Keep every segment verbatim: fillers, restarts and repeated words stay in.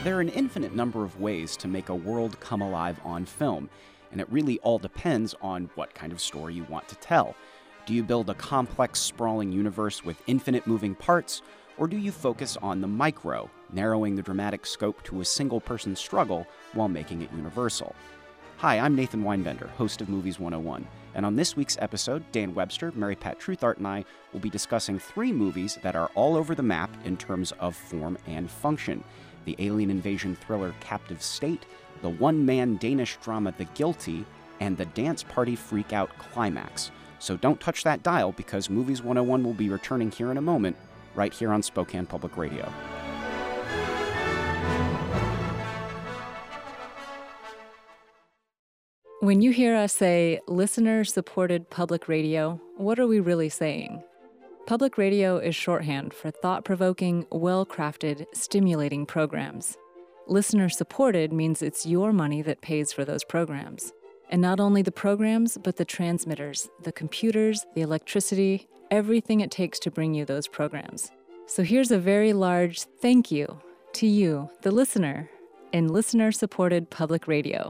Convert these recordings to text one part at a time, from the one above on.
There are an infinite number of ways to make a world come alive on film, and it really all depends on what kind of story you want to tell. Do you build a complex, sprawling universe with infinite moving parts, or do you focus on the micro, narrowing the dramatic scope to a single-person struggle while making it universal? Hi, I'm Nathan Weinbender, host of Movies one oh one, and on this week's episode, Dan Webster, Mary Pat Truthart, and I will be discussing three movies that are all over the map in terms of form and function: the alien invasion thriller Captive State, the one-man Danish drama The Guilty, and the dance party freak-out Climax. So don't touch that dial, because Movies one oh one will be returning here in a moment, right here on Spokane Public Radio. When you hear us say listener-supported public radio, what are we really saying? Public radio is shorthand for thought-provoking, well-crafted, stimulating programs. Listener-supported means it's your money that pays for those programs. And not only the programs, but the transmitters, the computers, the electricity, everything it takes to bring you those programs. So here's a very large thank you to you, the listener, in listener-supported public radio.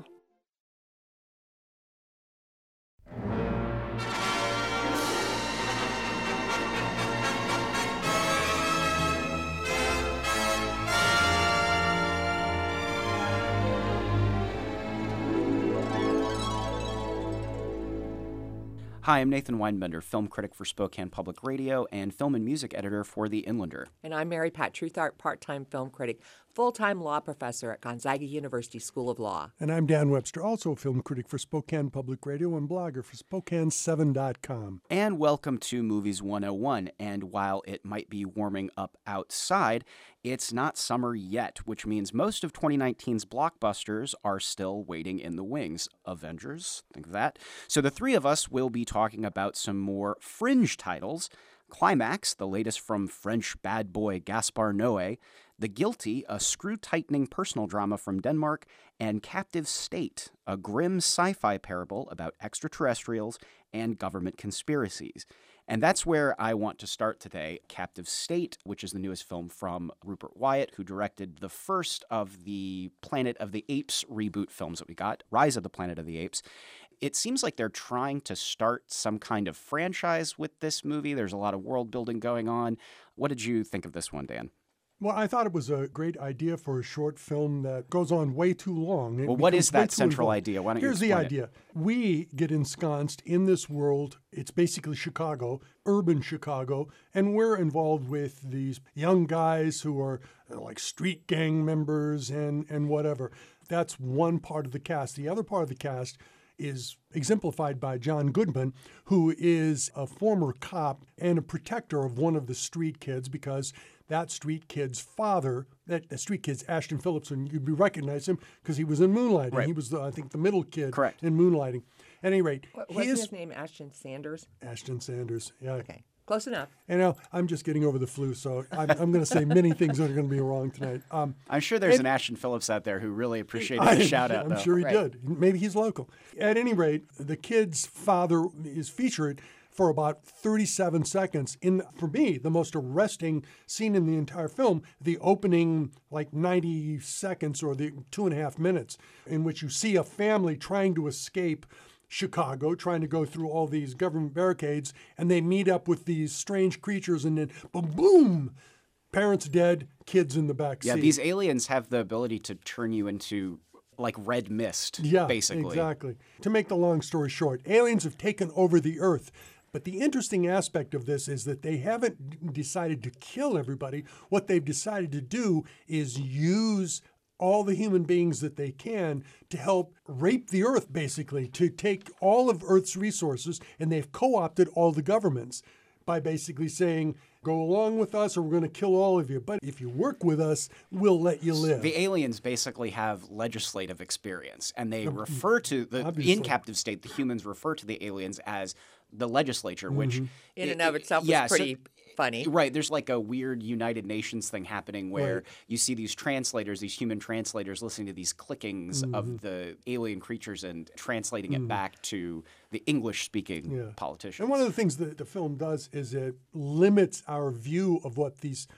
Hi, I'm Nathan Weinbender, film critic for Spokane Public Radio and film and music editor for The Inlander. And I'm Mary Pat Truthart, part-time film critic, full-time law professor at Gonzaga University School of Law. And I'm Dan Webster, also a film critic for Spokane Public Radio and blogger for Spokane seven dot com. And welcome to Movies one oh one. And while it might be warming up outside, it's not summer yet, which means most of twenty nineteen's blockbusters are still waiting in the wings. Avengers, think of that. So the three of us will be talking about some more fringe titles: Climax, the latest from French bad boy Gaspar Noé; The Guilty, a screw-tightening personal drama from Denmark; and Captive State, a grim sci-fi parable about extraterrestrials and government conspiracies. And that's where I want to start today. Captive State, which is the newest film from Rupert Wyatt, who directed the first of the Planet of the Apes reboot films that we got, Rise of the Planet of the Apes. It seems like they're trying to start some kind of franchise with this movie. There's a lot of world building going on. What did you think of this one, Dan? Well, I thought it was a great idea for a short film that goes on way too long. It well, what is that central involved. idea? Why don't Here's you the explain idea. it? We get ensconced in this world. It's basically Chicago, urban Chicago, and we're involved with these young guys who are uh, like street gang members and, and whatever. That's one part of the cast. The other part of the cast is exemplified by John Goodman, who is a former cop and a protector of one of the street kids, because that street kid's father, that the street kid's Ashton Phillips, and you'd recognize him because he was in Moonlighting. Right. He was, the, I think, the middle kid Correct. in Moonlighting. At any rate, What, what's his, his name? Ashton Sanders? Ashton Sanders, yeah. Okay, close enough. And now I'm just getting over the flu, so I'm, I'm going to say many things that are going to be wrong tonight. Um, I'm sure there's and, an Ashton Phillips out there who really appreciated I, the shout-out, I'm though. sure he Right. did. Maybe he's local. At any rate, the kid's father is featured for about thirty-seven seconds in, for me, the most arresting scene in the entire film, the opening like ninety seconds or the two and a half minutes, in which you see a family trying to escape Chicago, trying to go through all these government barricades, and they meet up with these strange creatures, and then boom, boom, parents dead, kids in the back Yeah, seat. these aliens have the ability to turn you into like red mist, Yeah, basically. exactly. To make the long story short, aliens have taken over the Earth. But the interesting aspect of this is that they haven't decided to kill everybody. What they've decided to do is use all the human beings that they can to help rape the Earth, basically, to take all of Earth's resources, and they've co-opted all the governments by basically saying, go along with us or we're going to kill all of you. But if you work with us, we'll let you live. The aliens basically have legislative experience, and they refer to, the obviously. in Captive State, the humans refer to the aliens as the legislature, which In and of itself was yeah, so- pretty funny. Right. There's like a weird United Nations thing happening where Right. you see these translators, these human translators, listening to these clickings Mm-hmm. of the alien creatures and translating it back to the English-speaking Yeah. politicians. And one of the things that the film does is it limits our view of what these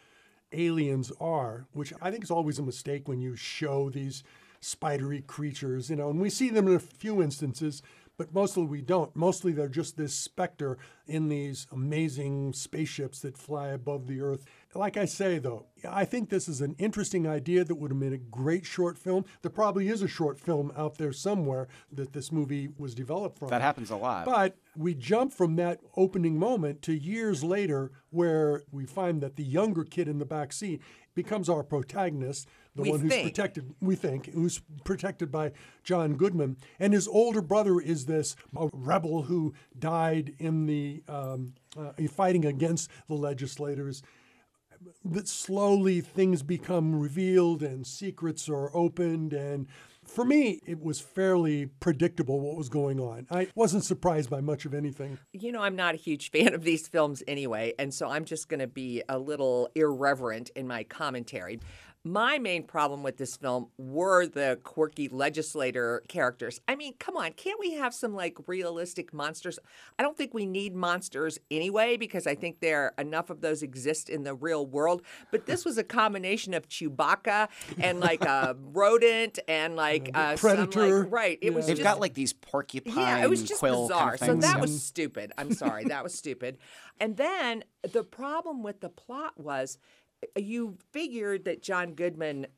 aliens are, which I think is always a mistake when you show these spidery creatures, you know, and we see them in a few instances, but mostly we don't. Mostly they're just this specter in these amazing spaceships that fly above the Earth. Like I say, though, I think this is an interesting idea that would have made a great short film. There probably is a short film out there somewhere that this movie was developed from. That happens a lot. But we jump from that opening moment to years later where we find that the younger kid in the back seat becomes our protagonist, the We one who's think. protected, we think, who's protected by John Goodman. And his older brother is this a rebel who died in the um, uh, fighting against the legislators. That slowly things become revealed and secrets are opened. And for me, it was fairly predictable what was going on. I wasn't surprised by much of anything. You know, I'm not a huge fan of these films anyway, and so I'm just going to be a little irreverent in my commentary. My main problem with this film were the quirky legislator characters. I mean, come on, can't we have some like realistic monsters? I don't think we need monsters anyway because I think there enough of those exist in the real world. But this was a combination of Chewbacca and like a rodent and like uh, Predator. Some, like, right. It Yeah. was They've just, got like these porcupine yeah, it was just quill bizarre. kind of So things. that was stupid. I'm sorry, that was stupid. And then the problem with the plot was, you figured that John Goodman,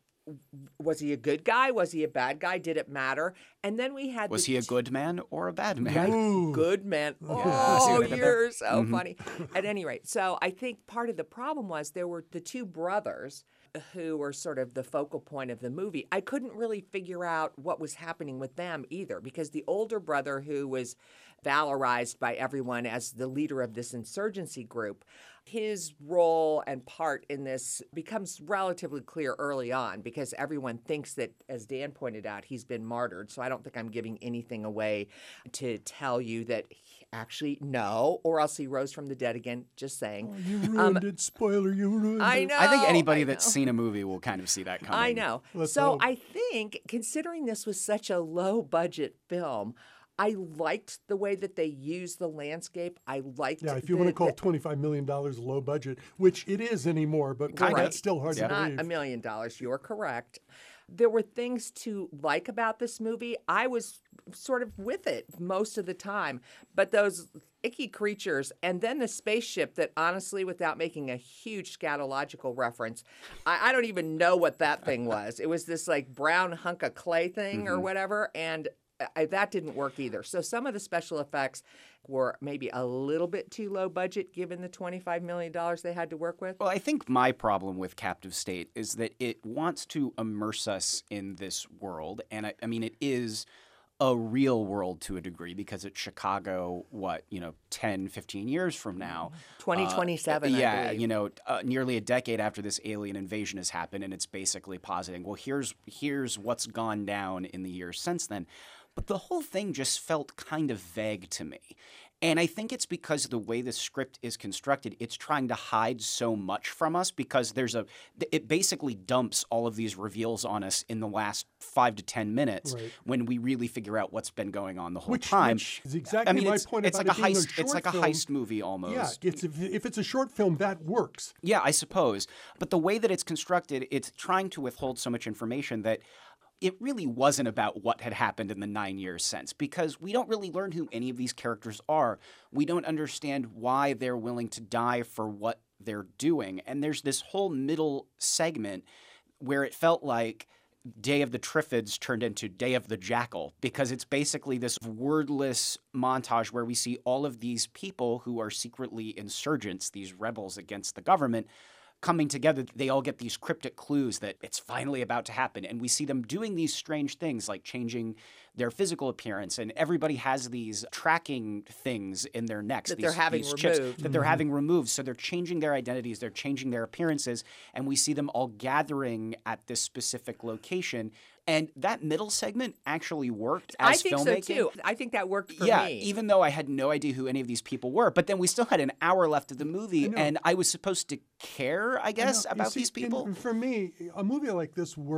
was he a good guy? Was he a bad guy? Did it matter? And then we had Was the he a t- good man or a bad man? Ooh. good man. see Oh, what I did there? you're so funny. At any rate, so I think part of the problem was there were the two brothers who were sort of the focal point of the movie. I couldn't really figure out what was happening with them either, because the older brother, who was valorized by everyone as the leader of this insurgency group, his role and part in this becomes relatively clear early on because everyone thinks that, as Dan pointed out, he's been martyred. So I don't think I'm giving anything away to tell you that he actually, no, or else he rose from the dead again, just saying. Oh, you ruined it. Spoiler, you ruined I it. know. I think anybody I that's know. seen a movie will kind of see that coming. I know. Let's so hope. I think, considering this was such a low budget film, I liked the way that they used the landscape. I liked Yeah, if you the, want to call the, twenty-five million dollars low budget, which it is anymore, but Kinda. that's still hard Yeah. to not believe. a million dollars. You're correct. There were things to like about this movie. I was sort of with it most of the time. But those icky creatures and then the spaceship that, honestly, without making a huge scatological reference, I, I don't even know what that thing was. It was this like brown hunk of clay thing Mm-hmm. or whatever. And I, that didn't work either. So some of the special effects were maybe a little bit too low budget given the twenty-five million dollars they had to work with. Well, I think my problem with Captive State is that it wants to immerse us in this world. And I, I mean, it is a real world to a degree because it's Chicago, what, you know, ten, fifteen years from now. twenty twenty-seven, Uh, I yeah, believe. you know, uh, nearly a decade after this alien invasion has happened, and it's basically positing, well, here's here's what's gone down in the years since then. But the whole thing just felt kind of vague to me. And I think it's because the way the script is constructed, it's trying to hide so much from us because there's a it basically dumps all of these reveals on us in the last five to ten minutes Right. when we really figure out what's been going on the whole Which- time. which is exactly I mean, my it's, point it's about like a it being a heist. It's short like a film. heist movie almost. Yeah, it's, if, if it's a short film, that works. Yeah, I suppose. But the way that it's constructed, it's trying to withhold so much information that it really wasn't about what had happened in the nine years since, because we don't really learn who any of these characters are. We don't understand why they're willing to die for what they're doing. And there's this whole middle segment where it felt like Day of the Triffids turned into Day of the Jackal, because it's basically this wordless montage where we see all of these people who are secretly insurgents, these rebels against the government, coming together. They all get these cryptic clues that it's finally about to happen. And we see them doing these strange things like changing their physical appearance. And everybody has these tracking things in their necks. That these, they're having these chips removed. that they're having removed. So they're changing their identities. They're changing their appearances. And we see them all gathering at this specific location. And that middle segment actually worked as I think filmmaking. so too. I think that worked for Yeah, me. even though I had no idea who any of these people were. But then we still had an hour left of the movie, know. and I was supposed to care, I guess, You know, you about see, these people. and for me, a movie like this works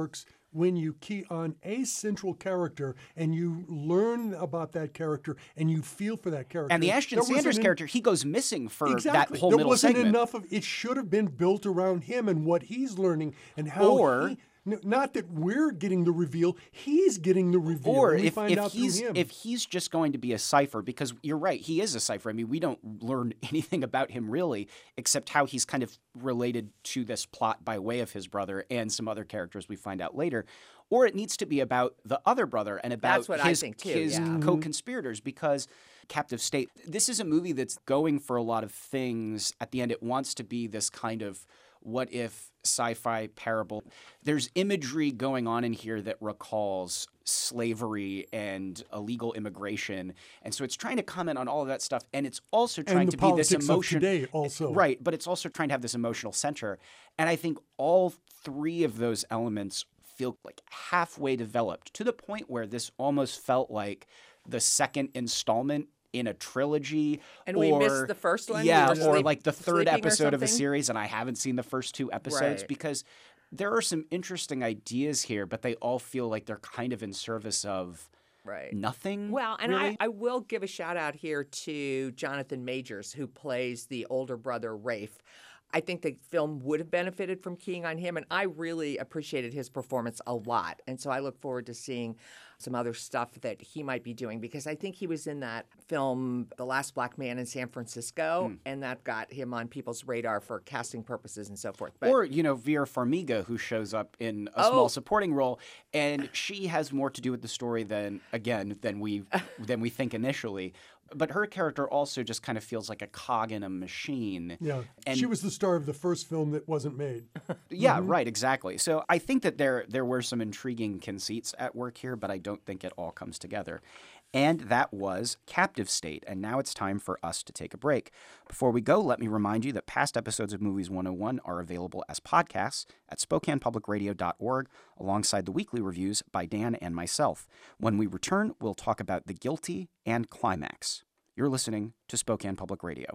when you key on a central character and you learn about that character and you feel for that character. And the Ashton There wasn't Sanders en- character, he goes missing for Exactly. that whole there middle wasn't segment. enough of it. Should have been built around him and what he's learning and how Or- he. n- Not that we're getting the reveal, he's getting the reveal. Or and we if, find if out he's through him. if he's just going to be a cipher, because you're right, he is a cipher. I mean, we don't learn anything about him really, except how he's kind of related to this plot by way of his brother and some other characters we find out later. Or it needs to be about the other brother and about That's what I his, think, too, his yeah. co-conspirators, because Captive State, this is a movie that's going for a lot of things. At the end, it wants to be this kind of what if sci-fi parable. There's imagery going on in here that recalls slavery and illegal immigration. And so it's trying to comment on all of that stuff. And it's also trying and the to be this politics of emotion. today also. Right. But it's also trying to have this emotional center. And I think all three of those elements feel like halfway developed to the point where this almost felt like the second installment in a trilogy. And or, we missed the first one? We Yeah, were or sleep- like the third sleeping or episode of a something? series, and I haven't seen the first two episodes Right. because there are some interesting ideas here, but they all feel like they're kind of in service of Right. nothing. Well, and really. I, I will give a shout out here to Jonathan Majors, who plays the older brother, Rafe. I think the film would have benefited from keying on him, and I really appreciated his performance a lot. And so I look forward to seeing some other stuff that he might be doing, because I think he was in that film, The Last Black Man in San Francisco, Hmm. and that got him on people's radar for casting purposes and so forth. But Or, you know, Vera Farmiga, who shows up in a Oh. small supporting role, and she has more to do with the story than, again, than we than we think initially. But her character also just kind of feels like a cog in a machine. Yeah. And- she was the star of the first film that wasn't made. Yeah, right, exactly. So I think that there there were some intriguing conceits at work here, but I don't think it all comes together. And that was Captive State. And now it's time for us to take a break. Before we go, let me remind you that past episodes of Movies one oh one are available as podcasts at Spokane Public Radio dot org, alongside the weekly reviews by Dan and myself. When we return, we'll talk about The Guilty and Climax. You're listening to Spokane Public Radio.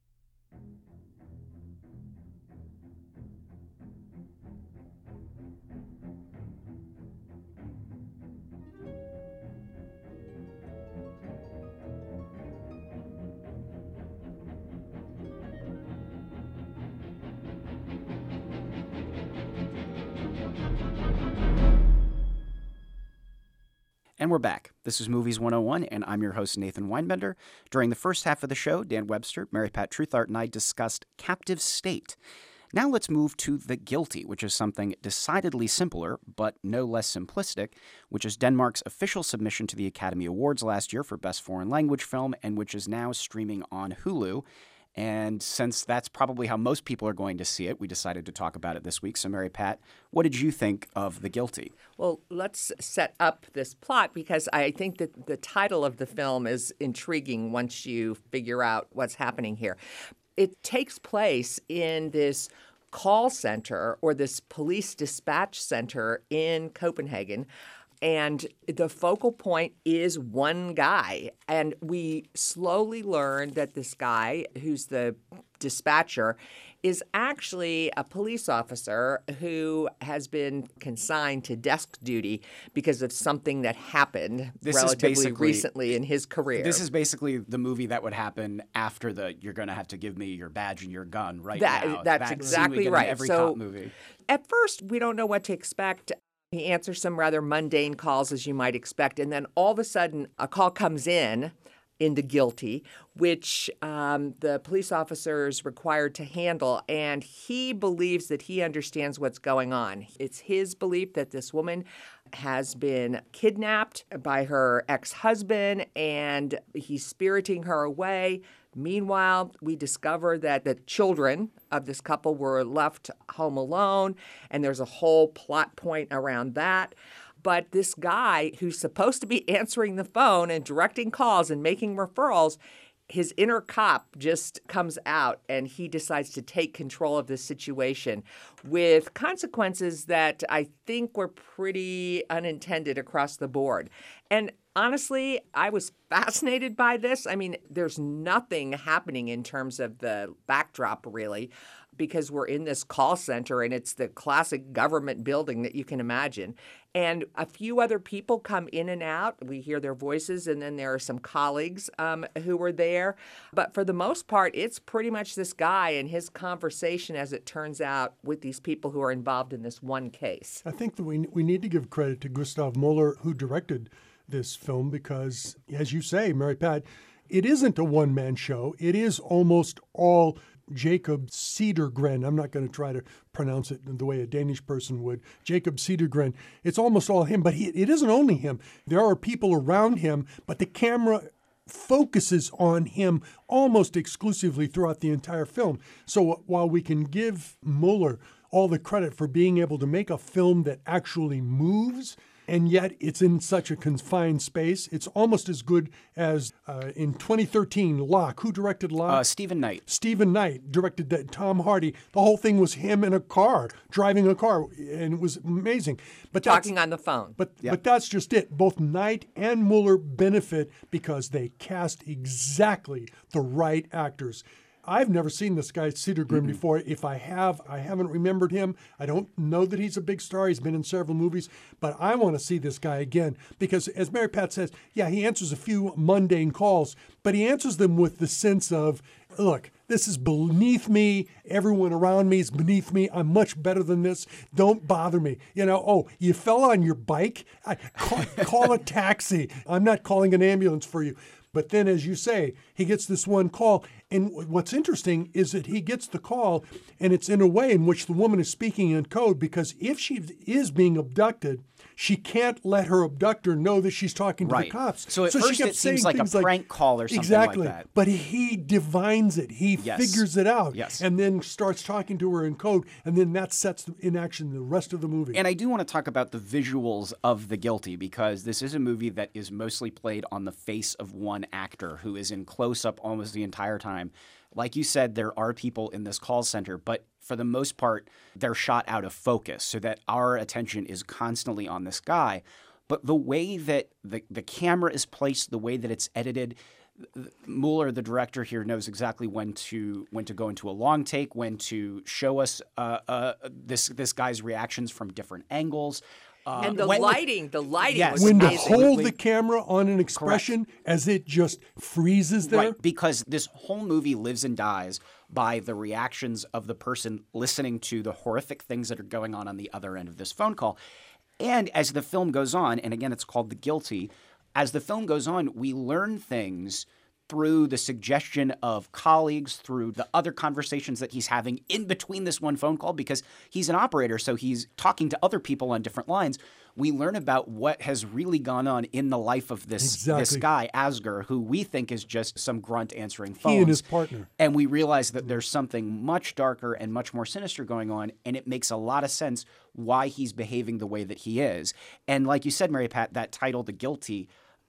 And we're back. This is Movies one oh one, and I'm your host, Nathan Weinbender. During the first half of the show, Dan Webster, Mary Pat Truthart, and I discussed Captive State. Now let's move to The Guilty, which is something decidedly simpler, but no less simplistic, which is Denmark's official submission to the Academy Awards last year for Best Foreign Language Film, and which is now streaming on Hulu. And since that's probably how most people are going to see it, we decided to talk about it this week. So, Mary Pat, what did you think of The Guilty? Well, let's set up this plot, because I think that the title of the film is intriguing once you figure out what's happening here. It takes place in this call center, or this police dispatch center in Copenhagen. And the focal point is one guy. And we slowly learn that this guy, who's the dispatcher, is actually a police officer who has been consigned to desk duty because of something that happened This is relatively basically- recently in his career. This is basically the movie that would happen after the "you're going to have to give me your badge and your gun right That- now." that's scene we exactly get in right. every So- cop movie. At first, we don't know what to expect. He answers some rather mundane calls, as you might expect. And then all of a sudden, a call comes in in The Guilty, which um, the police officer is required to handle. And he believes that he understands what's going on. It's his belief that this woman has been kidnapped by her ex-husband, and he's spiriting her away. Meanwhile, we discover that the children of this couple were left home alone, and there's a whole plot point around that. But this guy who's supposed to be answering the phone and directing calls and making referrals, his inner cop just comes out, and he decides to take control of this situation with consequences that I think were pretty unintended across the board. And Honestly, I was fascinated by this. I mean, there's nothing happening in terms of the backdrop, really, because we're in this call center and it's the classic government building that you can imagine. And a few other people come in and out. We hear their voices, and then there are some colleagues um, who were there. But for the most part, it's pretty much this guy and his conversation, as it turns out, with these people who are involved in this one case. I think that we, we need to give credit to Gustav Muller, who directed this film, because, as you say, Mary Pat, it isn't a one-man show. It is almost all Jacob Cedergren. I'm not going to try to pronounce it the way a Danish person would. Jacob Cedergren. It's almost all him, but he, it isn't only him. There are people around him, but the camera focuses on him almost exclusively throughout the entire film. So while we can give Muller all the credit for being able to make a film that actually moves, and yet it's in such a confined space, it's almost as good as uh, in twenty thirteen, Locke. Who directed Locke? Uh, Stephen Knight. Stephen Knight directed that. Tom Hardy. The whole thing was him in a car, driving a car, and it was amazing. But Talking on the phone. But Yeah. but that's just it. Both Knight and Muller benefit because they cast exactly the right actors. I've never seen this guy, Cedergren, mm-hmm. before. If I have, I haven't remembered him. I don't know that he's a big star. He's been in several movies. But I want to see this guy again because, as Mary Pat says, yeah, he answers a few mundane calls, but he answers them with the sense of, look, this is beneath me. Everyone around me is beneath me. I'm much better than this. Don't bother me. You know, oh, you fell on your bike? I, call, call a taxi. I'm not calling an ambulance for you. But then, as you say, he gets this one call. And what's interesting is that he gets the call, and it's in a way in which the woman is speaking in code, because if she is being abducted, she can't let her abductor know that she's talking to Right. the cops. So at she first kept it seems saying like a things prank call or something exactly. like that. But he divines it. He Yes. figures it out. Yes. And then starts talking to her in code, and then that sets in action the rest of the movie. And I do want to talk about the visuals of The Guilty, because this is a movie that is mostly played on the face of one actor who is in close-up almost the entire time. Like you said, there are people in this call center, but for the most part, they're shot out of focus so that our attention is constantly on this guy. But the way that the, the camera is placed, the way that it's edited, Muller, the director here, knows exactly when to when to go into a long take, when to show us uh, uh, this this guy's reactions from different angles. Uh, and the when- lighting, the lighting Yes. was when to amazing. hold the camera on an expression as it just freezes there. Right, because this whole movie lives and dies by the reactions of the person listening to the horrific things that are going on on the other end of this phone call. And as the film goes on, and again, it's called The Guilty, as the film goes on, we learn things through the suggestion of colleagues, through the other conversations that he's having in between this one phone call, because he's an operator, so he's talking to other people on different lines. We learn about what has really gone on in the life of this, Exactly. this guy, Asger, who we think is just some grunt answering phones. He and his partner. And we realize that there's something much darker and much more sinister going on, and it makes a lot of sense why he's behaving the way that he is. And like you said, Mary Pat, that title, The Guilty,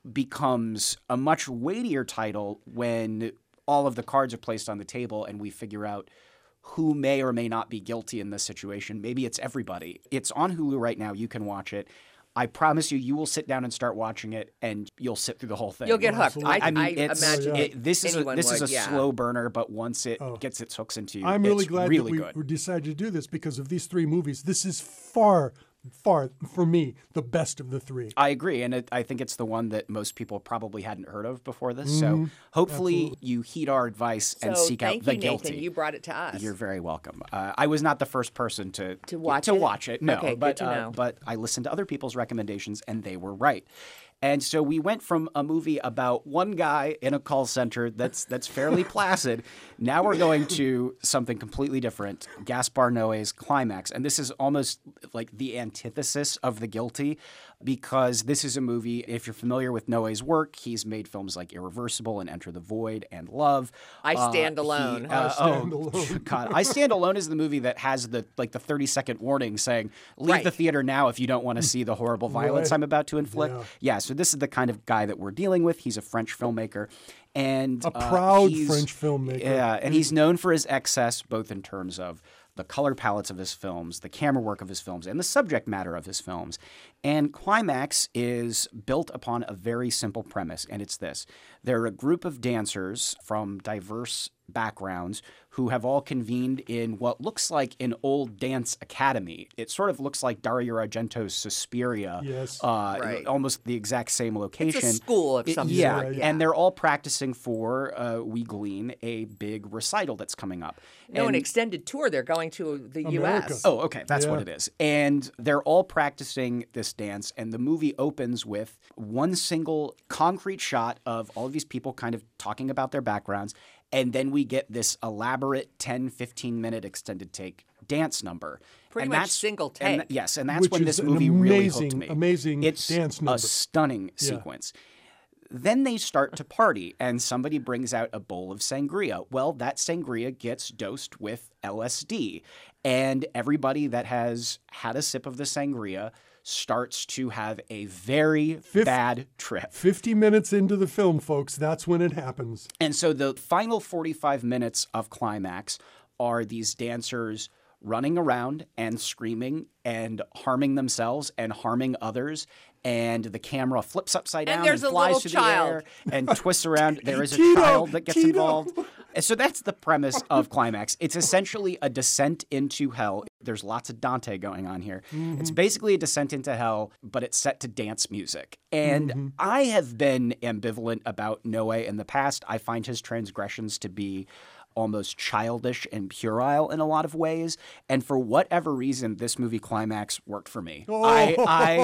becomes a much weightier title when all of the cards are placed on the table and we figure out who may or may not be guilty in this situation. Maybe it's everybody. It's on Hulu right now. You can watch it. I promise you, you will sit down and start watching it, and you'll sit through the whole thing. You'll get hooked. I, I mean, I it's, imagine it, this is a, anyone this is would, a yeah. slow burner, but once it gets its hooks into you, I'm really it's glad really that we good. decided to do this because of these three movies. This is far, far, for me, the best of the three. I agree, and it, I think it's the one that most people probably hadn't heard of before this. So hopefully Absolutely. you heed our advice and So seek thank out The you, Guilty. Nathan. You brought it to us. You're very welcome. Uh, I was not the first person to To watch to it? watch it. No, Okay, good but to uh, know. but I listened to other people's recommendations, and they were right. And so we went from a movie about one guy in a call center that's that's fairly placid. Now we're going to something completely different, Gaspar Noé's Climax. And this is almost like the antithesis of The Guilty, because this is a movie, if you're familiar with Noé's work, he's made films like Irreversible and Enter the Void and Love. I Uh, Stand he- Alone. uh, Stand oh, Alone. God. I Stand Alone is the movie that has the like the thirty second warning saying, leave Right. the theater now if you don't want to see the horrible violence Right. I'm about to inflict. Yeah. Yeah, so this is the kind of guy that we're dealing with. He's a French filmmaker. And A uh, proud he's- French filmmaker. Yeah, and he's known for his excess, both in terms of the color palettes of his films, the camera work of his films, and the subject matter of his films. And Climax is built upon a very simple premise, and it's this. They're a group of dancers from diverse backgrounds who have all convened in what looks like an old dance academy. It sort of looks like Dario Argento's Suspiria. Yes. Uh, Right. Almost the exact same location. It's a school of It- some yeah, sort. and they're all practicing for, uh, we glean, a big recital that's coming up. No, an And- extended tour. They're going to the U America. S. Oh, okay. That's Yeah. what it is. And they're all practicing this dance. And the movie opens with one single concrete shot of all of these people kind of talking about their backgrounds. And then we get this elaborate ten, fifteen minute extended take dance number. Pretty And much that's- single and take. yes, and that's Which when is this an movie really amazing, hooked me. amazing it's dance number. a stunning Yeah. sequence. Then they start to party, and somebody brings out a bowl of sangria. Well, that sangria gets dosed with L S D, and everybody that has had a sip of the sangria starts to have a very Fif- bad trip. fifty minutes into the film, folks, that's when it happens. And so the final forty-five minutes of Climax are these dancers running around and screaming and harming themselves and harming others. And the camera flips upside And down there's and a flies little through child. the air and twists around. There is a Tito, child that gets Tito. involved. And so that's the premise of Climax. It's essentially a descent into hell. There's lots of Dante going on here. Mm-hmm. It's basically a descent into hell, but it's set to dance music. And Mm-hmm. I have been ambivalent about Noe in the past. I find his transgressions to be almost childish and puerile in a lot of ways. And for whatever reason, this movie Climax worked for me. I,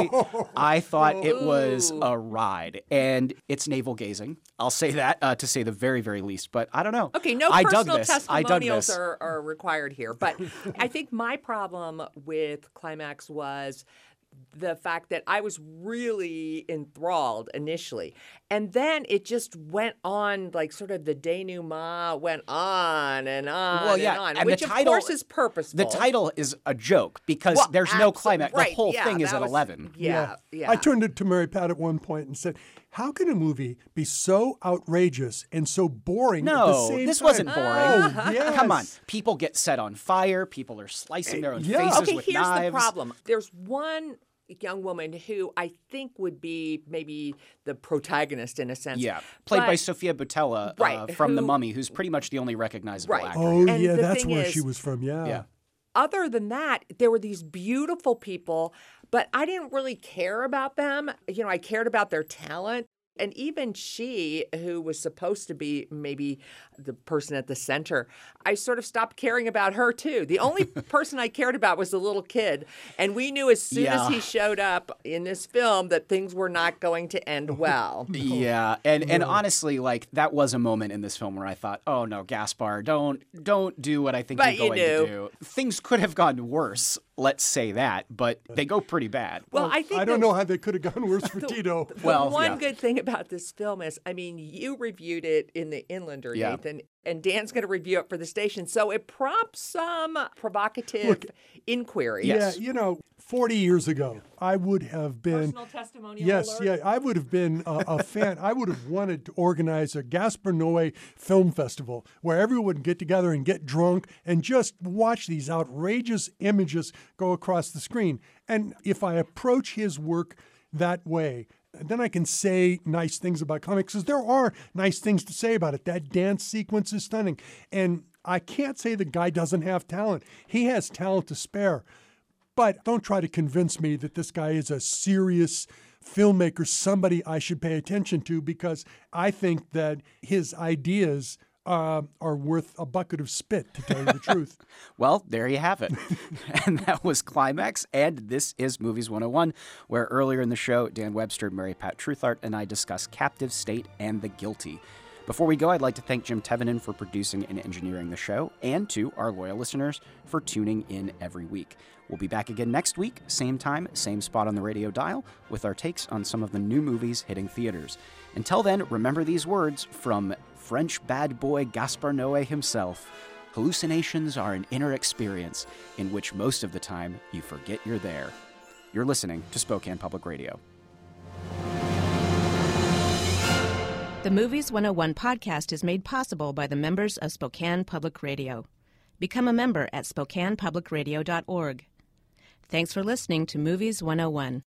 I I thought it was Ooh. a ride. And it's navel gazing. I'll say that uh, to say the very, very least. But I don't know. Okay, no I dug personal this. I dug testimonials this. are, are required here. But I think my problem with Climax was the fact that I was really enthralled initially. And then it just went on, like sort of the denouement went on and on Well, yeah, and on, and which the of title- course is purposeful. The title is a joke because Well, there's no abso- climax. right, The whole yeah, thing is that at was- eleven. Yeah, yeah. I turned it to Mary Pat at one point and said, how can a movie be so outrageous and so boring at the No, same this time? wasn't boring. Oh, yes. Come on. People get set on fire. People are slicing their own Yeah. faces Okay, with here's knives. the problem. There's one young woman who I think would be maybe the protagonist in a sense. Yeah, played by But- Sofia Boutella uh, Right, from The who- Mummy, who's pretty much the only recognizable Right. actor. Oh, And yeah, the that's thing where is- she was from. Yeah. Yeah. Other than that, there were these beautiful people, but I didn't really care about them. You know, I cared about their talent. And even she, who was supposed to be maybe the person at the center, I sort of stopped caring about her too. The only person I cared about was the little kid. And we knew as soon Yeah. as he showed up in this film that things were not going to end well. Yeah, and and honestly, like that was a moment in this film where I thought, oh no, Gaspar, don't don't do what I think But you're you going to knew. do. Things could have gone worse. Let's say that, but they go pretty bad. Well, I think I don't that- know how they could have gone worse for Tito. The Well, one yeah. good thing about this film is, I mean, you reviewed it in the Inlander, Yeah. Nathan, and Dan's going to review it for the station. So it prompts some provocative inquiry. Yes. Yeah, you know, forty years ago, I would have been. Personal testimonial Yes, alert. yeah, I would have been a, a fan. I would have wanted to organize a Gaspar Noé film festival where everyone would get together and get drunk and just watch these outrageous images go across the screen. And if I approach his work that way, then I can say nice things about comics, because there are nice things to say about it. That dance sequence is stunning. And I can't say the guy doesn't have talent. He has talent to spare. But don't try to convince me that this guy is a serious filmmaker, somebody I should pay attention to, because I think that his ideas uh, are worth a bucket of spit, to tell you the truth. Well, there you have it. And that was Climax, and this is Movies one oh one, where earlier in the show, Dan Webster, Mary Pat Truthart, and I discuss Captive State and The Guilty. Before we go, I'd like to thank Jim Tevenin for producing and engineering the show, and to our loyal listeners for tuning in every week. We'll be back again next week, same time, same spot on the radio dial, with our takes on some of the new movies hitting theaters. Until then, remember these words from French bad boy Gaspar Noé himself. Hallucinations are an inner experience in which most of the time you forget you're there. You're listening to Spokane Public Radio. The Movies one oh one podcast is made possible by the members of Spokane Public Radio. Become a member at spokane public radio dot org. Thanks for listening to Movies one oh one.